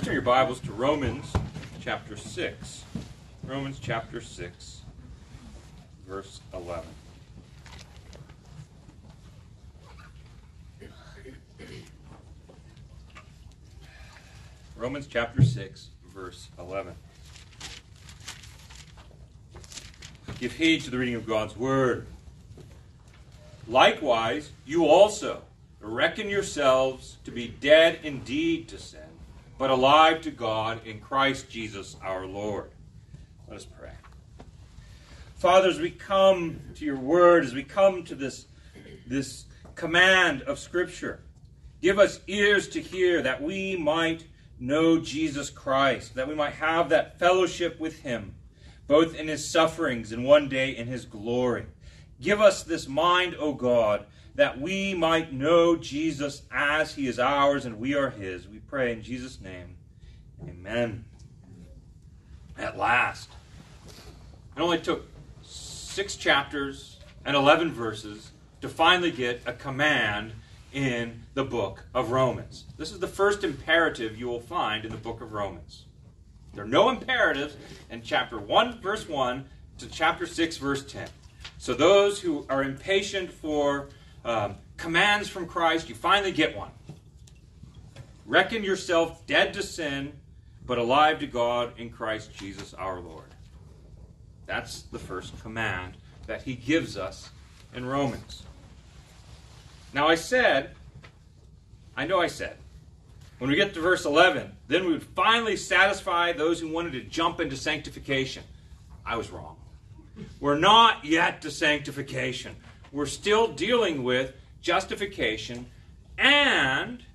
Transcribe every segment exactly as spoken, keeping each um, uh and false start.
Turn your Bibles to Romans chapter six. Romans chapter six, verse eleven. Romans chapter six, verse eleven. Give heed to the reading of God's word. Likewise, you also reckon yourselves to be dead indeed to sin, but alive to God in Christ Jesus our Lord. Let us pray. Father, as we come to your word, as we come to this, this command of Scripture, give us ears to hear that we might know Jesus Christ, that we might have that fellowship with him, both in his sufferings and one day in his glory. Give us this mind, O God, that we might know Jesus as he is ours and we are his. We pray in Jesus' name. Amen. At last. It only took six chapters and eleven verses to finally get a command in the book of Romans. This is the first imperative you will find in the book of Romans. There are no imperatives in chapter one, verse one, to chapter six, verse ten. So those who are impatient for um, commands from Christ, you finally get one. Reckon yourself dead to sin, but alive to God in Christ Jesus our Lord. That's the first command that he gives us in Romans. Now I said, I know I said, when we get to verse eleven, then we would finally satisfy those who wanted to jump into sanctification. I was wrong. We're not yet to sanctification. We're still dealing with justification and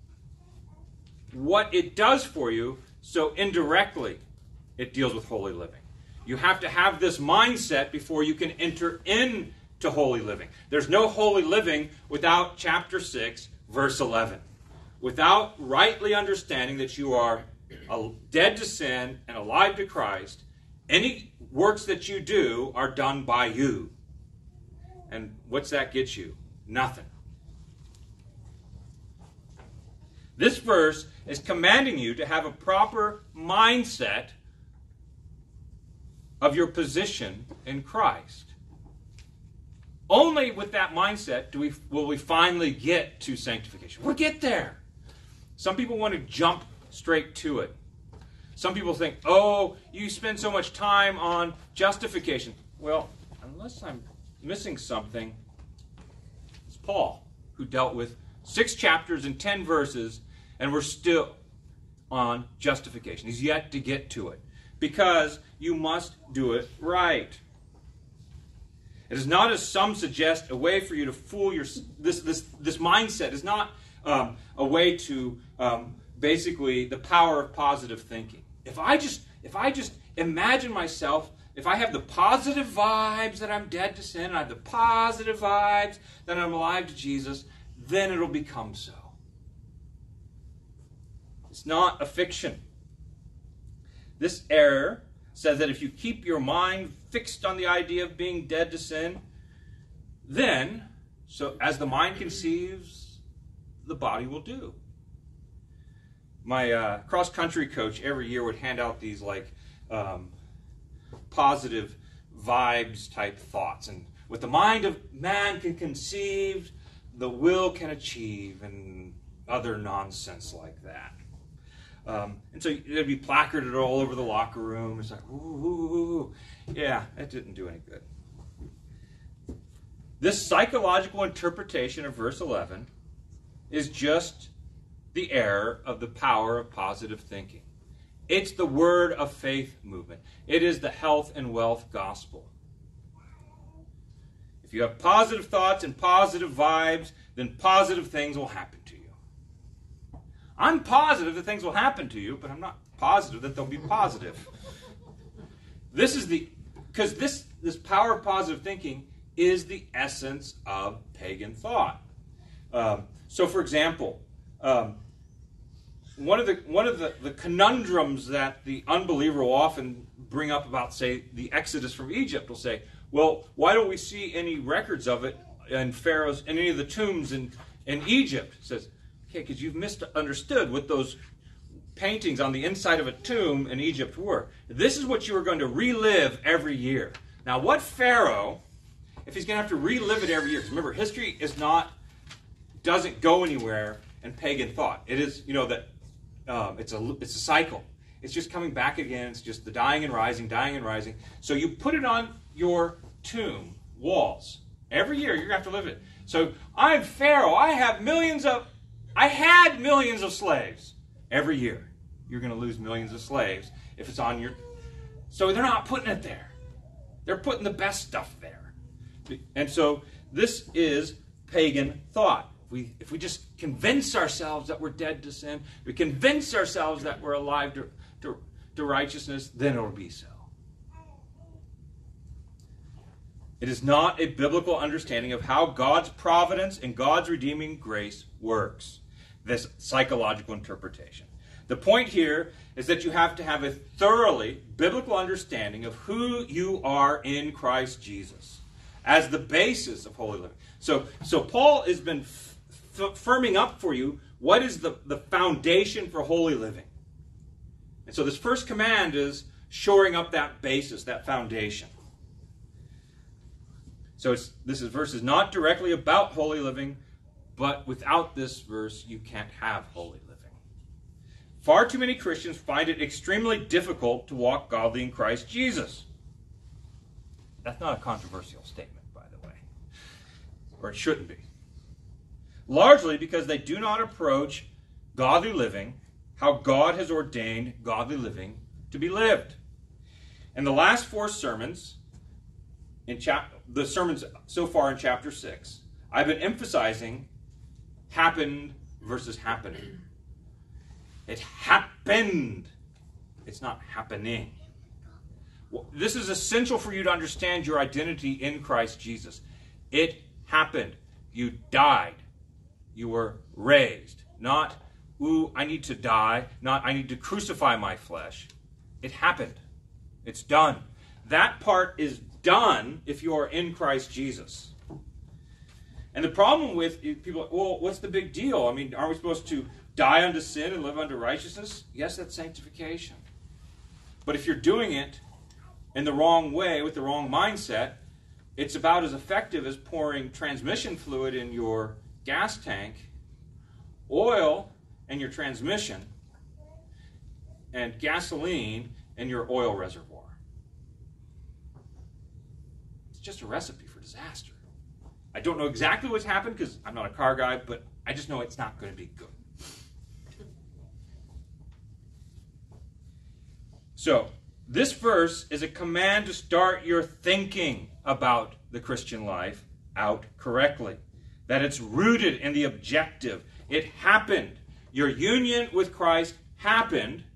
what it does for you, so indirectly it deals with holy living. You have to have this mindset before you can enter into holy living. There's no holy living without chapter six, verse eleven. Without rightly understanding that you are dead to sin and alive to Christ, any works that you do are done by you. And what's that get you? Nothing. This verse is commanding you to have a proper mindset of your position in Christ. Only with that mindset do we will we finally get to sanctification. We'll get there. Some people want to jump straight to it. Some people think, oh, you spend so much time on justification. Well, unless I'm missing something, it's Paul, who dealt with six chapters and ten verses, and we're still on justification. He's yet to get to it, because you must do it right. It is not, as some suggest, a way for you to fool your... This, this, this mindset is not um, a way to... Um, basically the power of positive thinking. If I just if I just imagine myself, if I have the positive vibes that I'm dead to sin, and I have the positive vibes that I'm alive to Jesus, then it'll become so. It's not a fiction. This error says that if you keep your mind fixed on the idea of being dead to sin, then, so as the mind conceives, the body will do. My uh, cross-country coach every year would hand out these like um, positive vibes type thoughts. And with the mind of man can conceive, the will can achieve, and other nonsense like that. Um, and so it'd be placarded all over the locker room. It's like, ooh, ooh, ooh. Yeah, that didn't do any good. This psychological interpretation of verse eleven is just the error of the power of positive thinking. It's the word of faith movement. It is the health and wealth gospel. If you have positive thoughts and positive vibes, then positive things will happen to you. I'm positive that things will happen to you, but I'm not positive that they'll be positive. This is the, because this, this power of positive thinking is the essence of pagan thought. Um, so, for example, um, One of the one of the, the conundrums that the unbeliever will often bring up about, say, the Exodus from Egypt will say, well, why don't we see any records of it in Pharaoh's, in any of the tombs in, in Egypt? It says, okay, because you've misunderstood what those paintings on the inside of a tomb in Egypt were. This is what you were going to relive every year. Now, what Pharaoh, if he's going to have to relive it every year, because remember, history is not, doesn't go anywhere in pagan thought. It is, you know, that um, it's a it's a cycle. It's just coming back again. It's just the dying and rising, dying and rising. So you put it on your tomb walls. Every year you're going to have to live it. So I'm Pharaoh. I have millions of, I had millions of slaves. Every year you're going to lose millions of slaves if it's on your, so they're not putting it there. They're putting the best stuff there. And so this is pagan thought. We, if we just convince ourselves that we're dead to sin, we convince ourselves that we're alive to, to, to righteousness, then it'll be so. It is not a biblical understanding of how God's providence and God's redeeming grace works, this psychological interpretation. The point here is that you have to have a thoroughly biblical understanding of who you are in Christ Jesus as the basis of holy living. So, so Paul has been f- f- firming up for you what is the, the foundation for holy living. And so this first command is shoring up that basis, that foundation. So it's, this is, verse is not directly about holy living, but without this verse, you can't have holy living. Far too many Christians find it extremely difficult to walk godly in Christ Jesus. That's not a controversial statement, by the way. Or it shouldn't be. Largely because they do not approach godly living how God has ordained godly living to be lived. In the last four sermons, in chap- the sermons so far in chapter six, I've been emphasizing happened versus happening. It happened. It's not happening. Well, this is essential for you to understand your identity in Christ Jesus. It happened. You died. You were raised. Not, ooh, I need to die. Not, I need to crucify my flesh. It happened. It's done. That part is done if you are in Christ Jesus. And the problem with people, well, what's the big deal? I mean, aren't we supposed to die unto sin and live unto righteousness? Yes, that's sanctification. But if you're doing it in the wrong way, with the wrong mindset, it's about as effective as pouring transmission fluid in your gas tank, oil in your transmission, and gasoline in your oil reservoir. It's just a recipe for disaster. I don't know exactly what's happened because I'm not a car guy, but I just know it's not going to be good. So, this verse is a command to start your thinking about the Christian life out correctly. That it's rooted in the objective. It happened. Your union with Christ happened.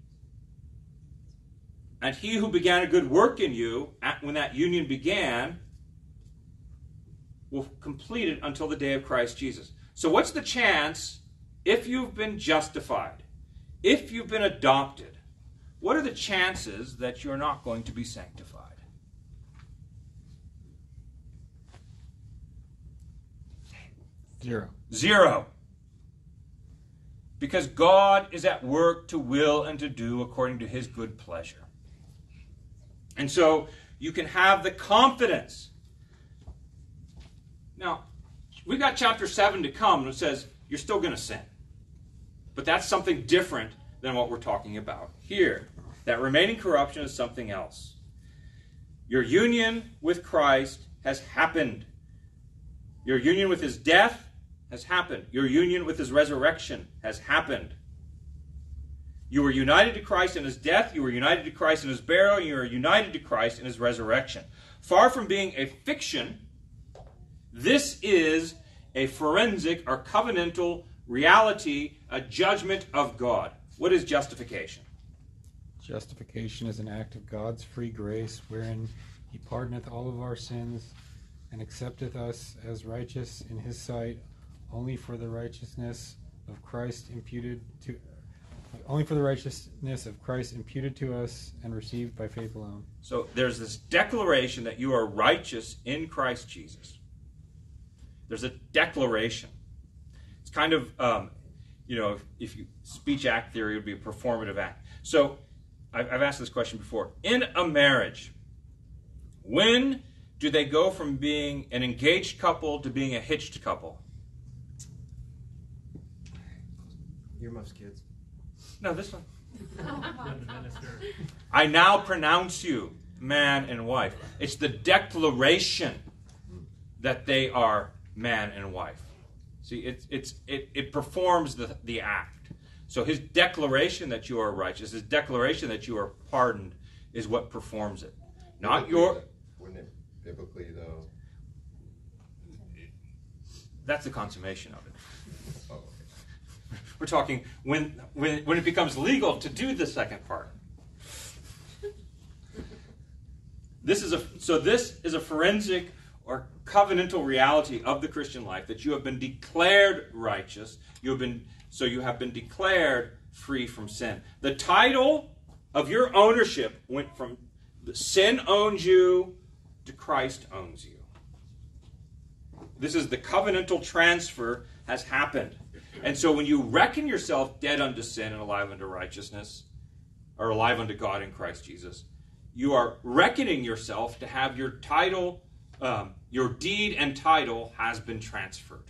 And he who began a good work in you, when that union began, will complete it until the day of Christ Jesus. So what's the chance, if you've been justified, if you've been adopted, what are the chances that you're not going to be sanctified? Zero. Zero. Because God is at work to will and to do according to his good pleasure. And so you can have the confidence. Now, we've got chapter seven to come, and it says you're still going to sin. But that's something different than what we're talking about here. That remaining corruption is something else. Your union with Christ has happened. Your union with his death has happened. Your union with his resurrection has happened. You were united to Christ in his death. You were united to Christ in his burial. And you are united to Christ in his resurrection. Far from being a fiction, this is a forensic or covenantal reality, a judgment of God. What is justification? Justification is an act of God's free grace, wherein he pardoneth all of our sins, and accepteth us as righteous in his sight, only for the righteousness of Christ imputed to, only for the righteousness of Christ imputed to us and received by faith alone. So there's this declaration that you are righteous in Christ Jesus. There's a declaration. It's kind of um, you know, if, if you speech act theory would be a performative act. So I've, I've asked this question before. In a marriage, when do they go from being an engaged couple to being a hitched couple? Earmuffs, kids. No, this one. I now pronounce you man and wife. It's the declaration that they are man and wife. See, it's it's it, it performs the, the act. So his declaration that you are righteous, his declaration that you are pardoned, is what performs it. Not Biblically, your... Wouldn't it, biblically, though? That's the consummation of it. Oh, okay. We're talking when when when it becomes legal to do the second part. This is a so this is a forensic or covenantal reality of the Christian life, that you have been declared righteous. You have been so you have been declared free from sin. The title of your ownership went from sin owns you to Christ owns you. This is the covenantal transfer has happened. And so when you reckon yourself dead unto sin and alive unto righteousness, or alive unto God in Christ Jesus, you are reckoning yourself to have your title, um, your deed and title has been transferred.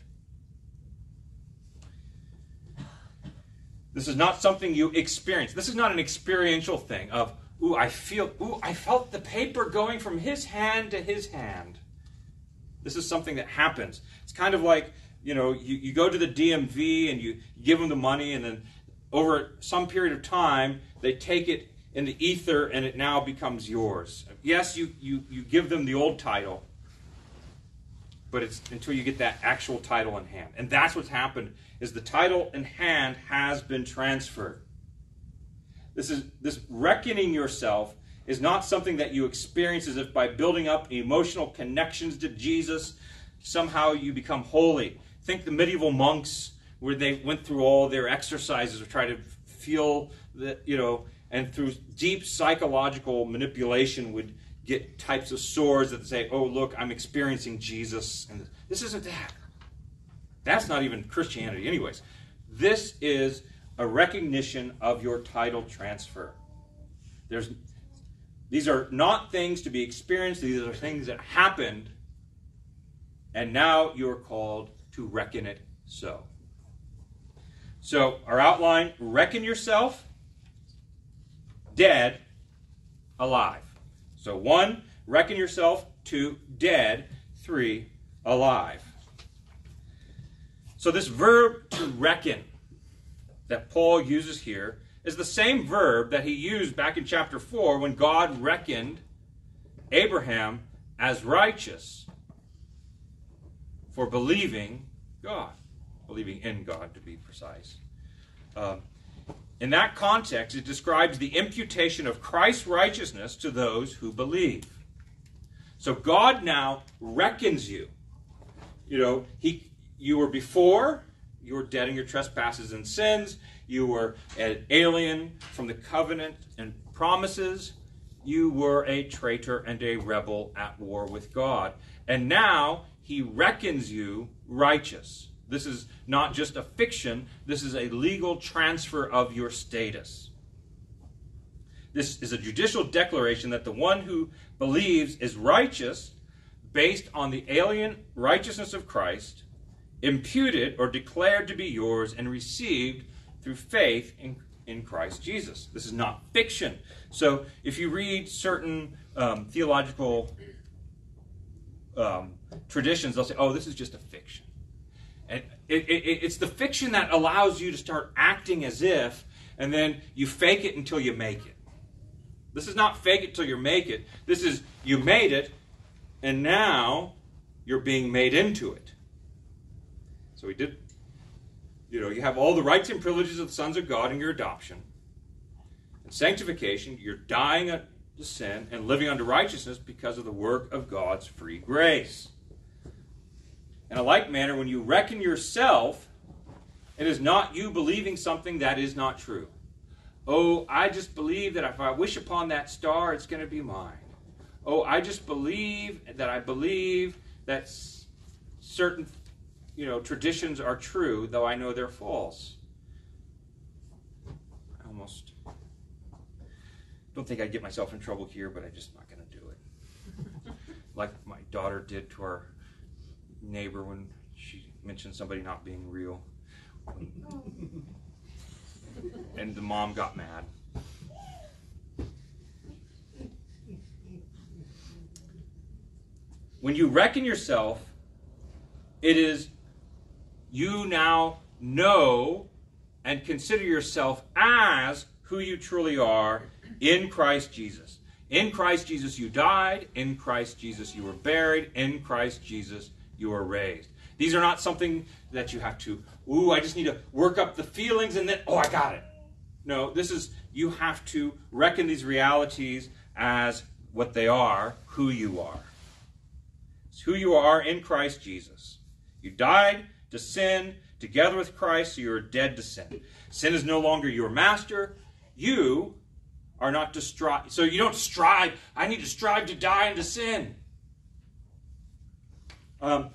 This is not something you experience. This is not an experiential thing of, ooh, I feel, ooh, I felt the paper going from his hand to his hand. This is something that happens. It's kind of like, you know, you, you go to the D M V and you give them the money, and then over some period of time, they take it in the ether and it now becomes yours. Yes, you, you, you give them the old title, but it's until you get that actual title in hand. And that's what's happened, is the title in hand has been transferred. This is this reckoning yourself is not something that you experience as if by building up emotional connections to Jesus, somehow you become holy. Think the medieval monks, where they went through all their exercises to try to feel that, you know, and through deep psychological manipulation would get types of sores that say, oh, look, I'm experiencing Jesus. And this isn't that. That's not even Christianity anyways. This is a recognition of your title transfer. There's, these are not things to be experienced. These are things that happened. And now you're called to reckon it so. So our outline, reckon yourself dead, alive. So one, reckon yourself. Two, dead. Three, alive. So this verb to reckon that Paul uses here is the same verb that he used back in chapter four when God reckoned Abraham as righteous for believing God. Believing in God, to be precise. Um, in that context, it describes the imputation of Christ's righteousness to those who believe. So God now reckons you. You know, he, you were before, you were dead in your trespasses and sins. You were an alien from the covenant and promises. You were a traitor and a rebel at war with God. And now he reckons you righteous. This is not just a fiction. This is a legal transfer of your status. This is a judicial declaration that the one who believes is righteous based on the alien righteousness of Christ, imputed or declared to be yours and received through faith in, in Christ Jesus. This is not fiction. So if you read certain um, theological um, traditions, they'll say, oh, this is just a fiction. And it, it, it's the fiction that allows you to start acting as if, and then you fake it until you make it. This is not fake it till you make it. This is you made it, and now you're being made into it. So we did, you know, you have all the rights and privileges of the sons of God in your adoption. And sanctification, you're dying to sin and living unto righteousness because of the work of God's free grace. In a like manner, when you reckon yourself, it is not you believing something that is not true. Oh, I just believe that if I wish upon that star, it's going to be mine. Oh, I just believe that I believe that certain, you know, traditions are true, though I know they're false. almost don't think I'd get myself in trouble here, but I'm just not going to do it. Like my daughter did to our neighbor when she mentioned somebody not being real. And the mom got mad. When you reckon yourself, it is you now know and consider yourself as who you truly are in Christ Jesus. In Christ Jesus you died. In Christ Jesus you were buried. In Christ Jesus you were raised. These are not something that you have to, ooh, I just need to work up the feelings and then, oh, I got it. No, this is, you have to reckon these realities as what they are, who you are. It's who you are in Christ Jesus. You died to sin together with Christ, so you are dead to sin. Sin is no longer your master. You are not to strive. So you don't strive. I need to strive to die into sin. Um,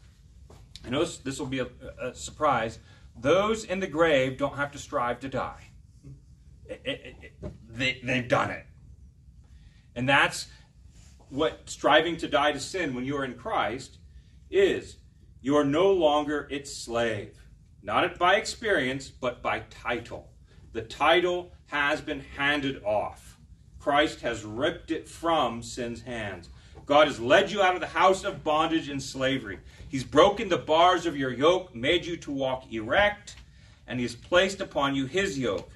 I know this, this will be a, a surprise. Those in the grave don't have to strive to die. It, it, it, they, they've done it. And that's what striving to die to sin when you are in Christ is. You are no longer its slave. Not by experience, but by title. The title has been handed off. Christ has ripped it from sin's hands. God has led you out of the house of bondage and slavery. He's broken the bars of your yoke, made you to walk erect, and he has placed upon you his yoke.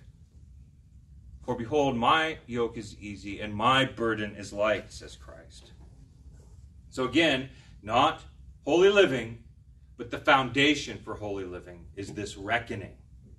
For behold, my yoke is easy and my burden is light, says Christ. So again, not holy living, but the foundation for holy living is this reckoning.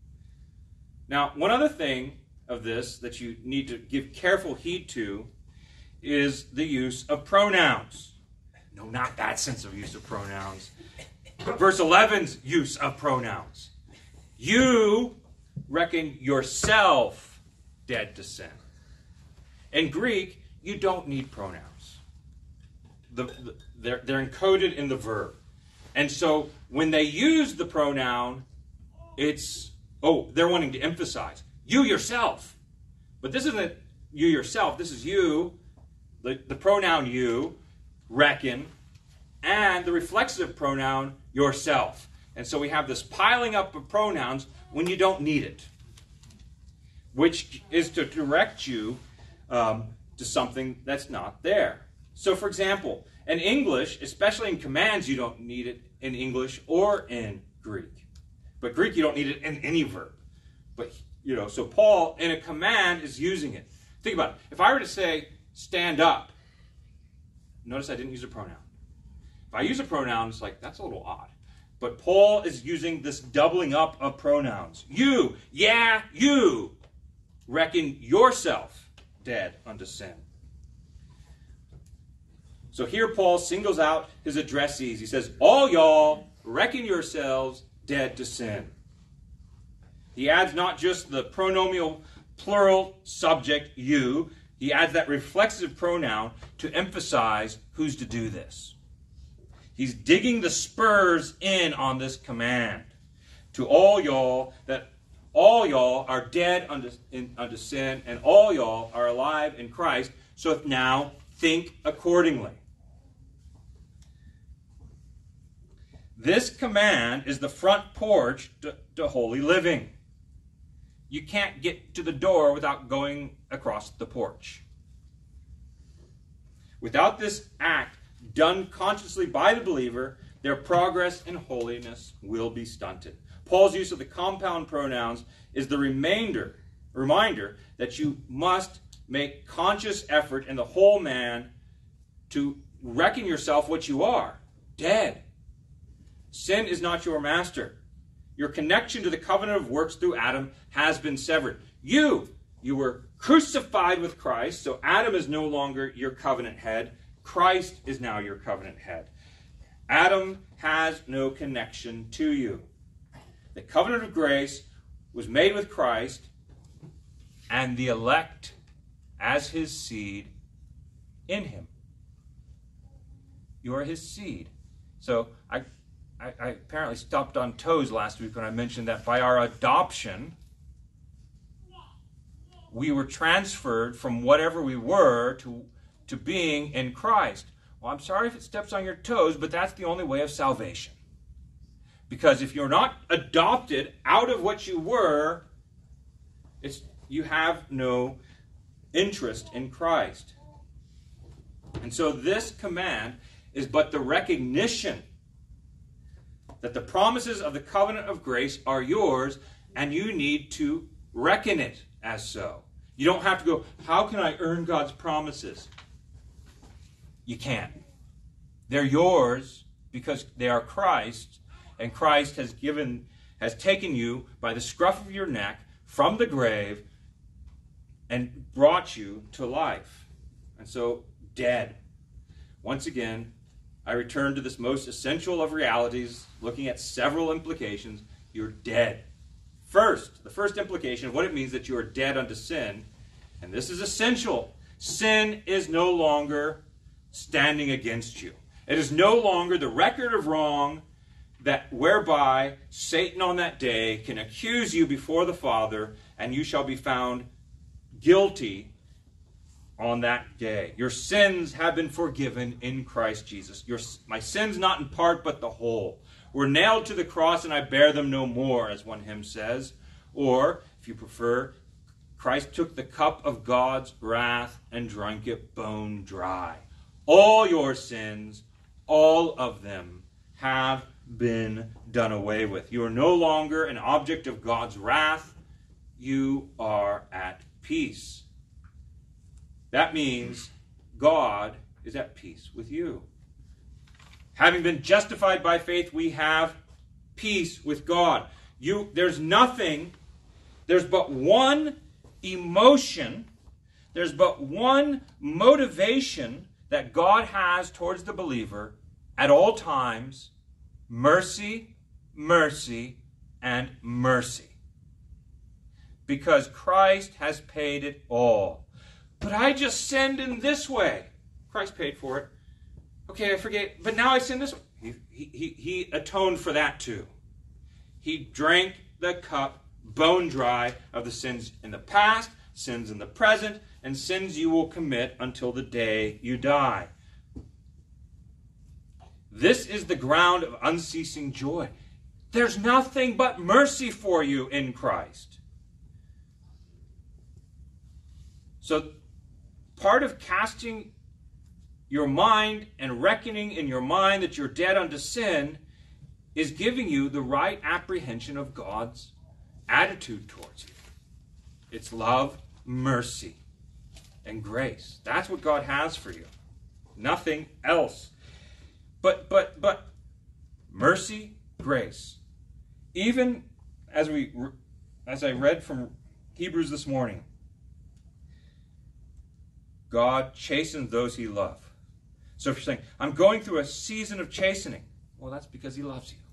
Now, one other thing of this that you need to give careful heed to is the use of pronouns. No, not that sense of use of pronouns. But verse eleven's use of pronouns. You reckon yourself dead to sin. In Greek, you don't need pronouns. The, the, they're, they're encoded in the verb. And so when they use the pronoun, it's, oh, they're wanting to emphasize. You yourself. But this isn't you yourself. This is you, the, the pronoun you, reckon, and the reflexive pronoun yourself. And so we have this piling up of pronouns when you don't need it, which is to direct you um, to something that's not there. So, for example, in English, especially in commands, you don't need it in English or in Greek. But Greek, you don't need it in any verb. But, you know, so Paul, in a command, is using it. Think about it. If I were to say, stand up, notice I didn't use a pronoun. If I use a pronoun, it's like, that's a little odd. But Paul is using this doubling up of pronouns. You, yeah, you, reckon yourself dead unto sin. So here Paul singles out his addressees. He says, all y'all, reckon yourselves dead to sin. He adds not just the pronominal plural subject, you. He adds that reflexive pronoun to emphasize who's to do this. He's digging the spurs in on this command. To all y'all, that all y'all are dead unto, in, unto sin, and all y'all are alive in Christ. So now think accordingly. This command is the front porch to, to holy living. You can't get to the door without going across the porch. Without this act done consciously by the believer, their progress in holiness will be stunted. Paul's use of the compound pronouns is the remainder, reminder that you must make conscious effort in the whole man to reckon yourself what you are, dead. Sin is not your master. Your connection to the covenant of works through Adam has been severed. You, you were crucified with Christ, so Adam is no longer your covenant head. Christ is now your covenant head. Adam has no connection to you. The covenant of grace was made with Christ, and the elect as his seed in him. You are his seed. So I, I, I apparently stopped on toes last week when I mentioned that by our adoption, we were transferred from whatever we were to, to being in Christ. Well, I'm sorry if it steps on your toes, but that's the only way of salvation. Because if you're not adopted out of what you were, it's, you have no interest in Christ. And so this command is but the recognition that the promises of the covenant of grace are yours, and you need to reckon it as so. You don't have to go, how can I earn God's promises? You can't. They're yours because they are Christ's, and Christ has given, has taken you by the scruff of your neck from the grave and brought you to life. And so, dead. Once again, I return to this most essential of realities, looking at several implications. You're dead. First, the first implication of what it means that you are dead unto sin, and this is essential. Sin is no longer standing against you. It is no longer the record of wrong that whereby Satan on that day can accuse you before the Father, and you shall be found guilty on that day. Your sins have been forgiven in Christ Jesus. Your, my sins not in part, but the whole, were nailed to the cross, and I bear them no more, as one hymn says. Or, if you prefer, Christ took the cup of God's wrath and drank it bone dry. All your sins, all of them, have been done away with. You are no longer an object of God's wrath. You are at peace. That means God is at peace with you. Having been justified by faith, we have peace with God. You, there's nothing, there's but one emotion, there's but one motivation that God has towards the believer at all times: mercy, mercy, and mercy. Because Christ has paid it all. But I just sinned in this way. Christ paid for it. Okay, I forget, but now I sin this way. He, he, he atoned for that too. He drank the cup bone dry of the sins in the past, sins in the present, and sins you will commit until the day you die. This is the ground of unceasing joy. There's nothing but mercy for you in Christ. So, part of casting your mind and reckoning in your mind that you're dead unto sin is giving you the right apprehension of God's attitude towards you. It's love, mercy, and grace. That's what God has for you. Nothing else. But, but, but, mercy, grace. Even as we, as I read from Hebrews this morning, God chastens those he loves. So if you're saying, I'm going through a season of chastening, well, that's because he loves you.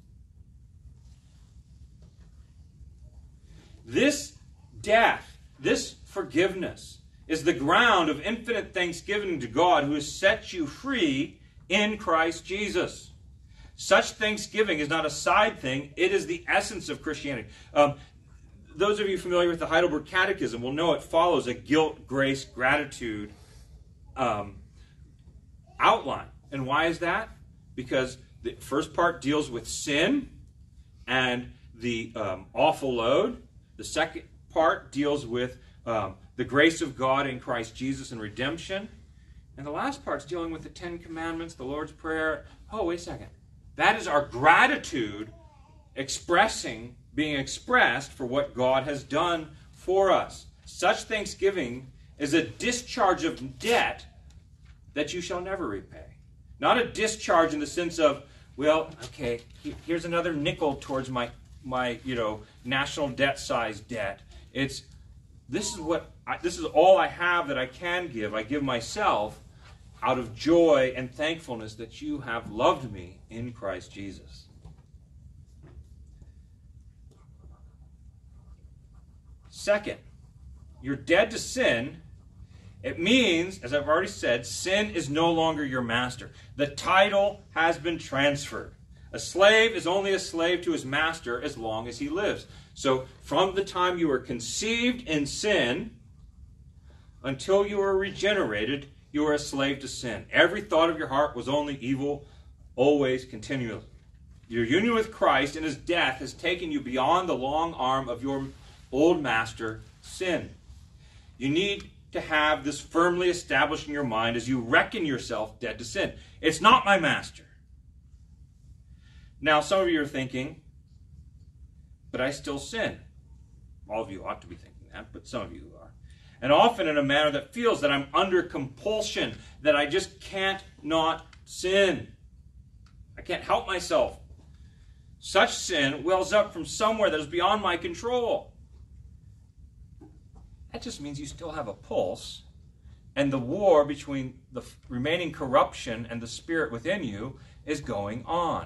This death, this forgiveness, is the ground of infinite thanksgiving to God, who has set you free in Christ Jesus. Such thanksgiving is not a side thing. It is the essence of Christianity. Um, those of you familiar with the Heidelberg Catechism will know it follows a guilt, grace, gratitude um, outline. And why is that? Because the first part deals with sin and the um, awful load. The second part deals with um, the grace of God in Christ Jesus and redemption. And the last part's dealing with the Ten Commandments, the Lord's Prayer. Oh, wait a second. That is our gratitude expressing, being expressed for what God has done for us. Such thanksgiving is a discharge of debt that you shall never repay. Not a discharge in the sense of, well, okay, here's another nickel towards my, my you know, national debt size debt. It's, this is what, I, this is all I have that I can give. I give myself out of joy and thankfulness that you have loved me in Christ Jesus. Second, you're dead to sin. It means, as I've already said, sin is no longer your master. The title has been transferred. A slave is only a slave to his master as long as he lives. So from the time you were conceived in sin, Until you are regenerated, you are a slave to sin. Every thought of your heart was only evil, always, continually. Your union with Christ and his death has taken you beyond the long arm of your old master, sin. You need to have this firmly established in your mind as you reckon yourself dead to sin. It's not my master. Now, some of you are thinking, but I still sin. All of you ought to be thinking that, but some of you are. And often in a manner that feels that I'm under compulsion, that I just can't not sin. I can't help myself. Such sin wells up from somewhere that is beyond my control. That just means you still have a pulse, and the war between the remaining corruption and the spirit within you is going on.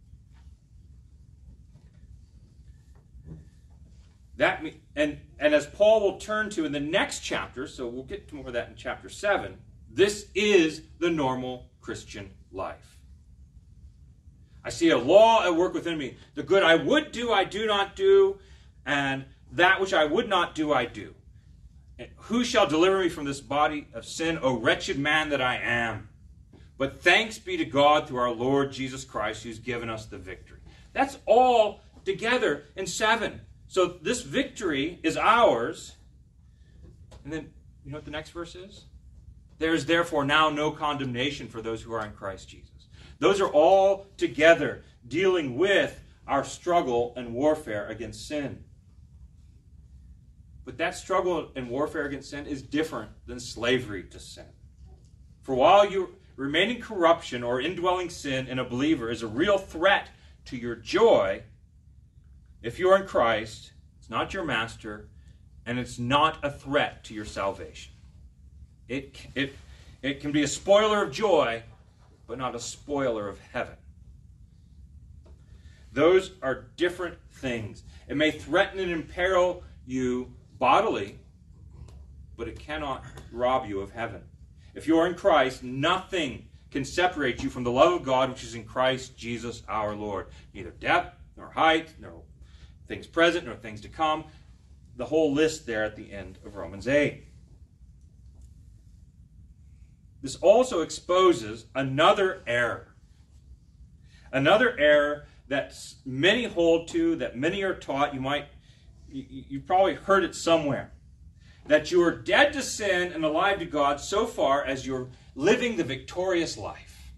That and, and as Paul will turn to in the next chapter, so we'll get to more of that in chapter seven, this is the normal Christian life. I see a law at work within me. The good I would do, I do not do, and that which I would not do, I do. Who shall deliver me from this body of sin, O wretched man that I am? But thanks be to God through our Lord Jesus Christ, who's given us the victory. That's all together in seven. So this victory is ours. And then, you know what the next verse is? There is therefore now no condemnation for those who are in Christ Jesus. Those are all together dealing with our struggle and warfare against sin. But that struggle and warfare against sin is different than slavery to sin. For while you remaining corruption or indwelling sin in a believer is a real threat to your joy, if you are in Christ, it's not your master, and it's not a threat to your salvation. It, it, it can be a spoiler of joy, but not a spoiler of heaven. Those are different things. It may threaten and imperil you bodily, but it cannot rob you of heaven. If you are in Christ, nothing can separate you from the love of God which is in Christ Jesus our Lord. Neither depth, nor height, nor things present, nor things to come. The whole list there at the end of Romans eight. This also exposes another error. Another error that many hold to, that many are taught. You might You, you probably heard it somewhere. That you are dead to sin and alive to God so far as you're living the victorious life.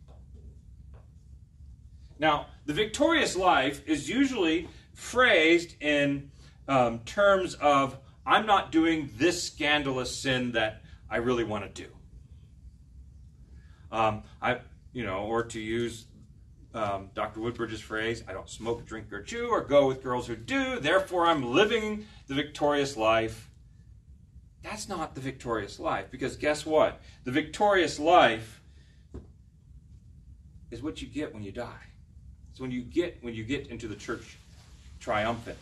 Now, the victorious life is usually phrased in um, terms of, I'm not doing this scandalous sin that I really want to do. Um, I, you know, or to use Um, Doctor Woodbridge's phrase, I don't smoke, drink, or chew, or go with girls who do, therefore I'm living the victorious life. That's not the victorious life, because guess what? The victorious life is what you get when you die. It's when you get when you get into the church triumphant.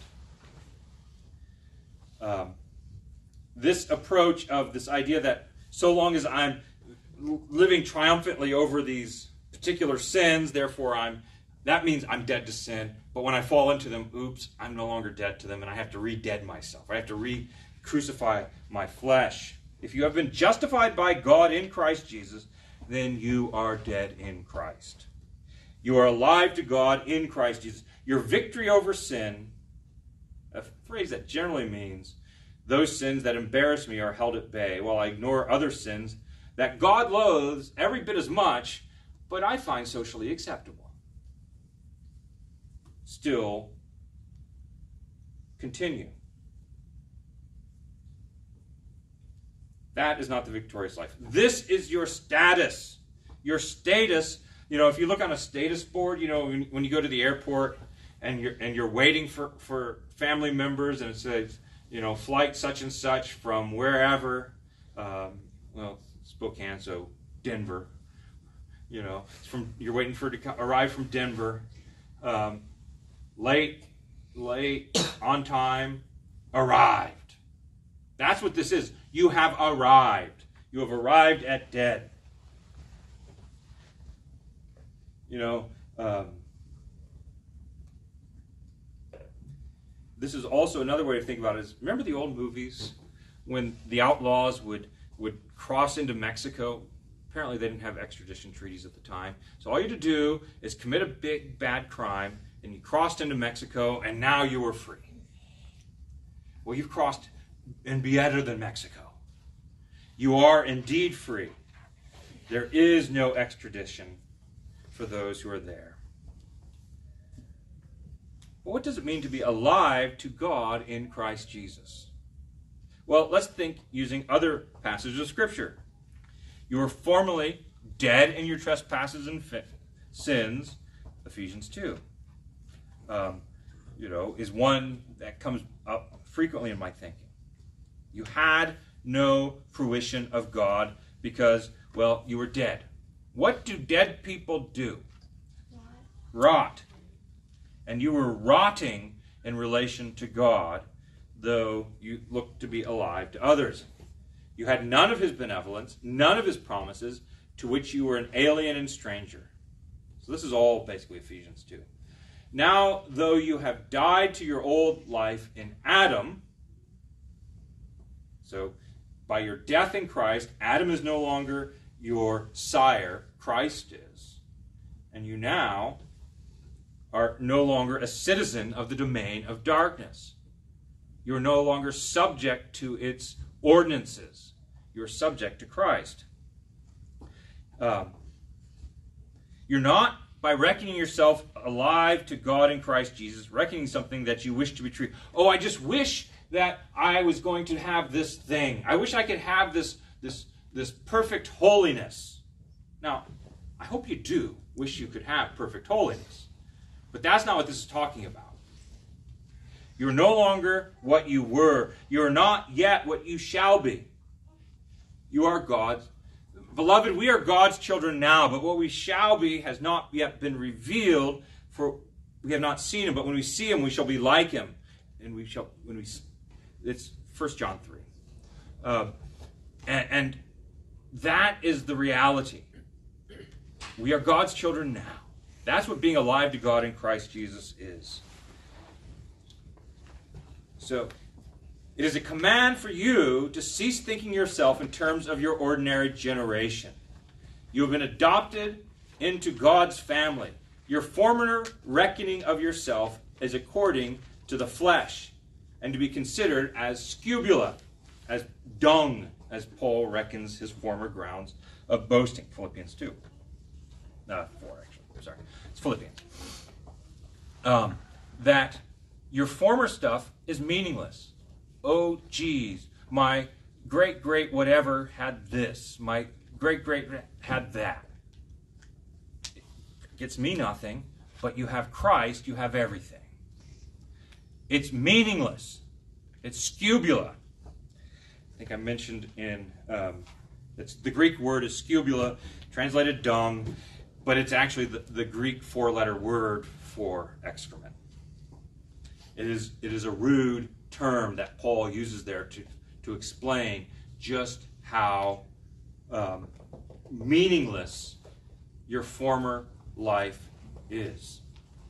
Um, this approach of this idea that so long as I'm living triumphantly over these particular sins, therefore I'm that means I'm dead to sin. But when I fall into them, oops, I'm no longer dead to them, and I have to re-dead myself. I have to re-crucify my flesh. If you have been justified by God in Christ Jesus, then you are dead in Christ. You are alive to God in Christ Jesus. Your victory over sin, a phrase that generally means those sins that embarrass me are held at bay, while I ignore other sins that God loathes every bit as much, but I find socially acceptable. Still continue. That is not the victorious life. This is your status. Your status, you know, if you look on a status board, you know, when, when you go to the airport and you're and you're waiting for, for family members and it says, you know, flight such and such from wherever, um, well, Spokane, so Denver, you know, it's from you're waiting for it to come, arrive from Denver, um, late, late, on time, arrived. That's what this is. You have arrived. You have arrived at dead. You know, um, this is also another way to think about it. Is remember the old movies when the outlaws would would cross into Mexico. Apparently they didn't have extradition treaties at the time. So all you had to do is commit a big bad crime, and you crossed into Mexico, and now you were free. Well, you've crossed and be better than Mexico. You are indeed free. There is no extradition for those who are there. But what does it mean to be alive to God in Christ Jesus? Well, let's think using other passages of Scripture. You were formerly dead in your trespasses and fi- sins, Ephesians two. Um, you know, is one that comes up frequently in my thinking. You had no fruition of God because, well, you were dead. What do dead people do? Rot. Rot. And you were rotting in relation to God, though you looked to be alive to others. You had none of his benevolence, none of his promises, to which you were an alien and stranger. So this is all basically Ephesians two. Now, though you have died to your old life in Adam, so by your death in Christ, Adam is no longer your sire, Christ is. And you now are no longer a citizen of the domain of darkness. You are no longer subject to its ordinances. You're subject to Christ. Um, you're not, by reckoning yourself alive to God in Christ Jesus, reckoning something that you wish to be true. Oh, I just wish that I was going to have this thing. I wish I could have this, this, this perfect holiness. Now, I hope you do wish you could have perfect holiness. But that's not what this is talking about. You're no longer what you were. You're not yet what you shall be. You are God's. Beloved, we are God's children now, but what we shall be has not yet been revealed, for we have not seen him, but when we see him, we shall be like him. And we shall, when we, it's First John three. Uh, and, and that is the reality. We are God's children now. That's what being alive to God in Christ Jesus is. So, it is a command for you to cease thinking yourself in terms of your ordinary generation. You have been adopted into God's family. Your former reckoning of yourself is according to the flesh, and to be considered as scubula, as dung, as Paul reckons his former grounds of boasting. Philippians two. Uh, four, actually. Sorry. It's Philippians. Um, that your former stuff is meaningless. Oh, geez, my great-great whatever had this. My great-great had that. It gets me nothing, but you have Christ, you have everything. It's meaningless. It's scubula. I think I mentioned in, um, it's, the Greek word is scubula, translated dung, but it's actually the, the Greek four-letter word for excrement. It is, it is a rude term that Paul uses there to, to explain just how um, meaningless your former life is.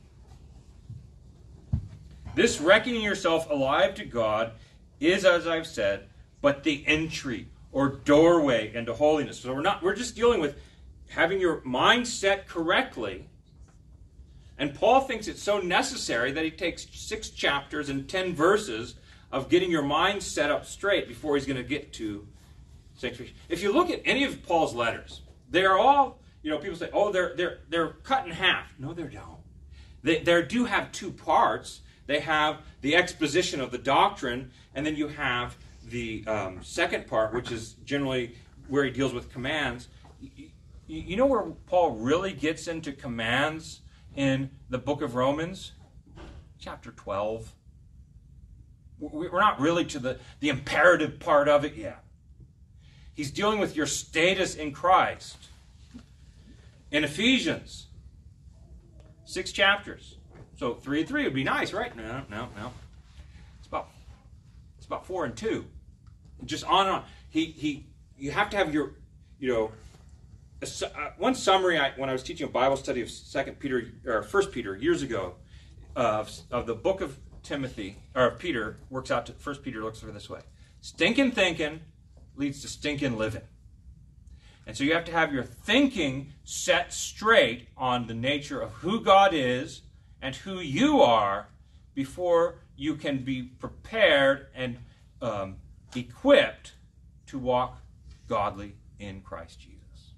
This reckoning yourself alive to God is, as I've said, but the entry or doorway into holiness. So we're not, we're just dealing with having your mind set correctly. And Paul thinks it's so necessary that he takes six chapters and ten verses of getting your mind set up straight before he's going to get to sanctification. If you look at any of Paul's letters, they are all, you know, people say, oh, they're they're they're cut in half. No, they don't. They they do have two parts. They have the exposition of the doctrine, and then you have the um, second part, which is generally where he deals with commands. You, you know where Paul really gets into commands in the book of Romans? Chapter twelve. We're not really to the, the imperative part of it yet. He's dealing with your status in Christ. In Ephesians, six chapters. So three and three would be nice, right? No, no, no. It's about it's about four and two. Just on and on. He he. You have to have your, you know, a, uh, one summary. I, when I was teaching a Bible study of Second Peter or First Peter years ago, uh, of, of the book of Timothy or Peter works out to First Peter looks for this way: stinking thinking, leads to stinking living. And so you have to have your thinking set straight on the nature of who God is and who you are before you can be prepared and um, equipped to walk godly in Christ Jesus.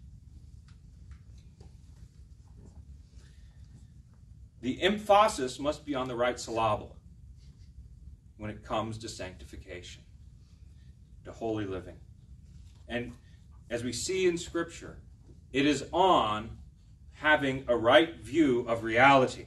The emphasis must be on the right syllable when it comes to sanctification, to holy living. And as we see in Scripture, it is on having a right view of reality.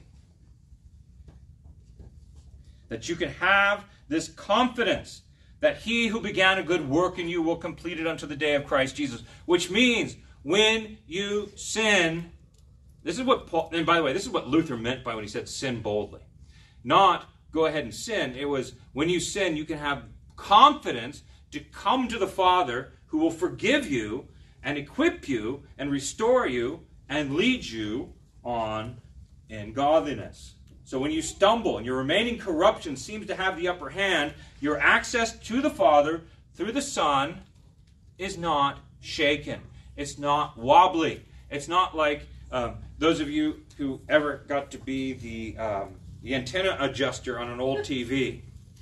That you can have this confidence that he who began a good work in you will complete it unto the day of Christ Jesus. Which means when you sin, this is what Paul, and by the way, this is what Luther meant by when he said sin boldly. Not go ahead and sin. It was when you sin, you can have confidence to come to the Father who will forgive you and equip you and restore you and lead you on in godliness. So when you stumble and your remaining corruption seems to have the upper hand, your access to the Father through the Son is not shaken. It's not wobbly. It's not like um, those of you who ever got to be the, um, the antenna adjuster on an old T V.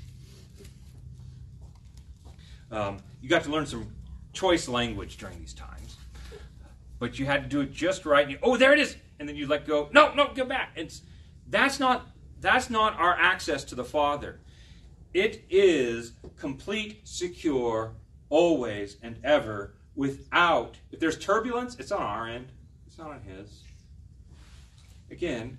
Um, you got to learn some choice language during these times. But you had to do it just right. You, oh, there it is! And then you let go. No, no, go back. It's That's not, that's not our access to the Father. It is complete, secure, always and ever, without... If there's turbulence, it's on our end. It's not on his. Again,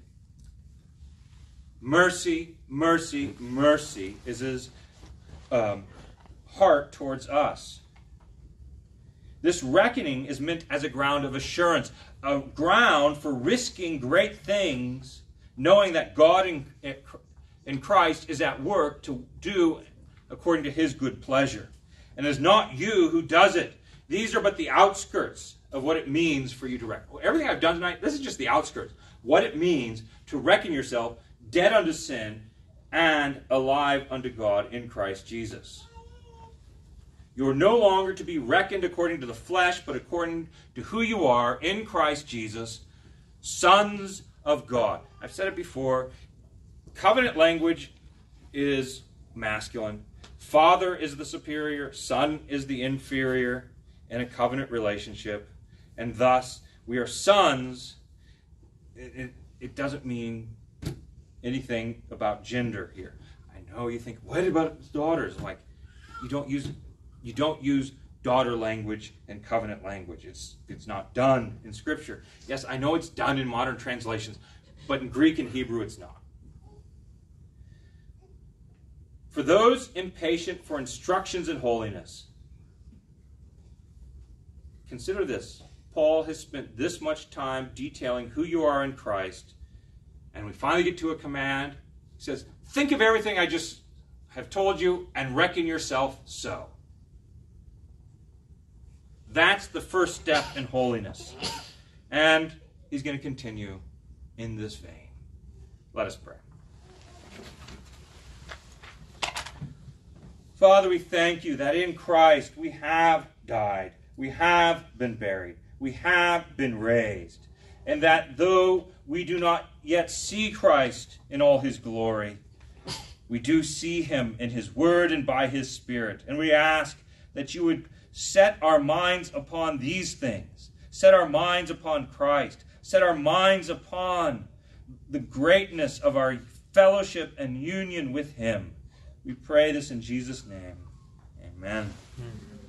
mercy, mercy, mercy is his um, heart towards us. This reckoning is meant as a ground of assurance, a ground for risking great things, knowing that God in, in Christ is at work to do according to his good pleasure. And it is not you who does it. These are but the outskirts of what it means for you to reckon. Everything I've done tonight, this is just the outskirts. What it means to reckon yourself dead unto sin and alive unto God in Christ Jesus. You are no longer to be reckoned according to the flesh, but according to who you are in Christ Jesus, sons of God. I've said it before. Covenant language is masculine. Father is the superior. Son is the inferior in a covenant relationship. And thus, we are sons. It, it, it doesn't mean anything about gender here. I know you think, what about daughters? I'm like, you don't use... You don't use daughter language and covenant language. It's, it's not done in Scripture. Yes, I know it's done in modern translations, but in Greek and Hebrew it's not. For those impatient for instructions in holiness, consider this. Paul has spent this much time detailing who you are in Christ, and we finally get to a command. He says, think of everything I just have told you and reckon yourself so. That's the first step in holiness. And he's going to continue in this vein. Let us pray. Father, we thank you that in Christ we have died, we have been buried, we have been raised, and that though we do not yet see Christ in all his glory, we do see him in his word and by his Spirit. And we ask that you would set our minds upon these things. Set our minds upon Christ. Set our minds upon the greatness of our fellowship and union with him. We pray this in Jesus' name. Amen.